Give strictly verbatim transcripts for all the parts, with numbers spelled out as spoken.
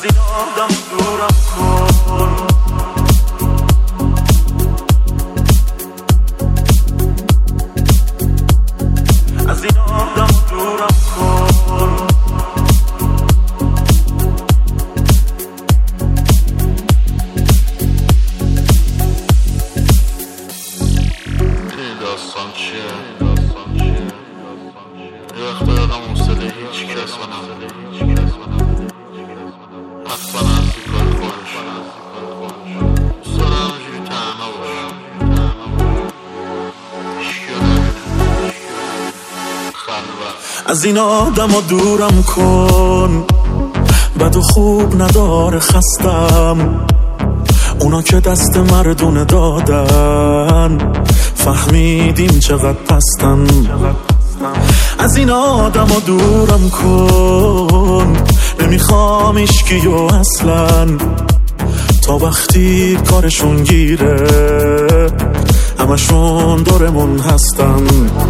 از این آدم دورم کن. از این آدم دورم کن. این داستان چیه؟ یه وقت دارم حوصله هیچ کس و نداره، حتما از این کار خودش دوست دارم همجوری تنها باشم، هیچکی رو نبینه، خلوت. از این آدم ها دورم کن، بد و خوب نداره خستم، اونا که دست مردونه دادن فهمیدیم چقدر پستن. از این آدم ها دورم کن، نمیخوام ایشکیو اصلا، تا وقتی کارشون گیره همشون دورمون هستن.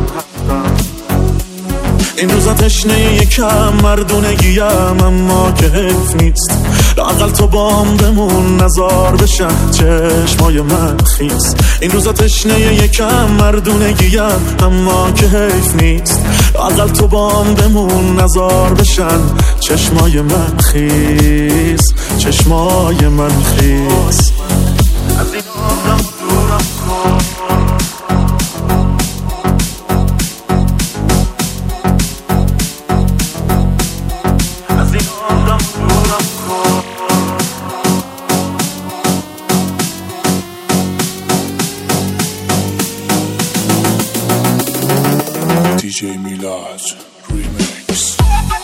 این روزا تشنه یکم مردونگیم، اما که حیف نیست لااقل تو بام بمون نزار بشن چشمای من خیس. این روزا تشنه یکم مردونگیم، اما که حیف نیست لااقل تو بام بمون نزار بشن چشمای من خیس، چشمای من خیس. از این آدم دورم کن. دی جی میلاد ریمیکس.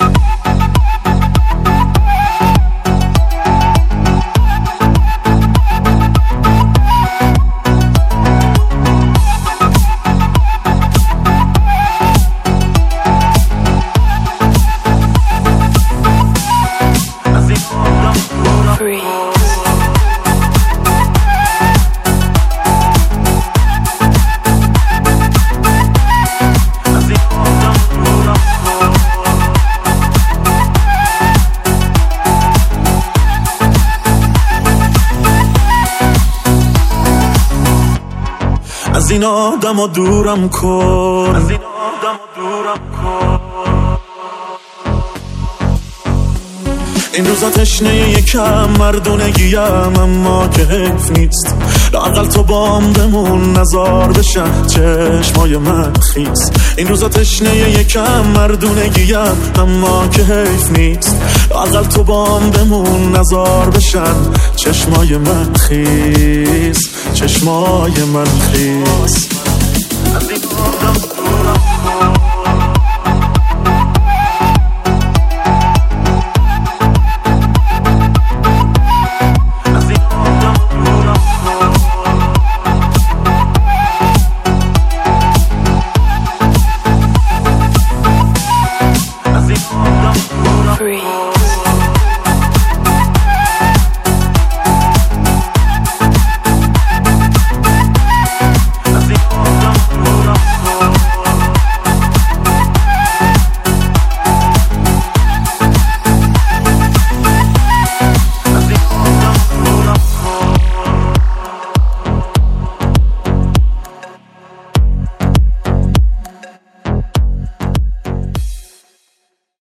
از این آدم ها دورم کن. از این آدم ها دورم کن. این روزا تشنه یکم مردونگیم، اما که حیف نیست لااقل تو بام بمون نزار بشن چشمای من خیس. این روزا تشنه یکم مردونگیم، اما که حیف نیست لااقل تو بام بمون نزار بشن چشمای من خیس، چشمای من خیس.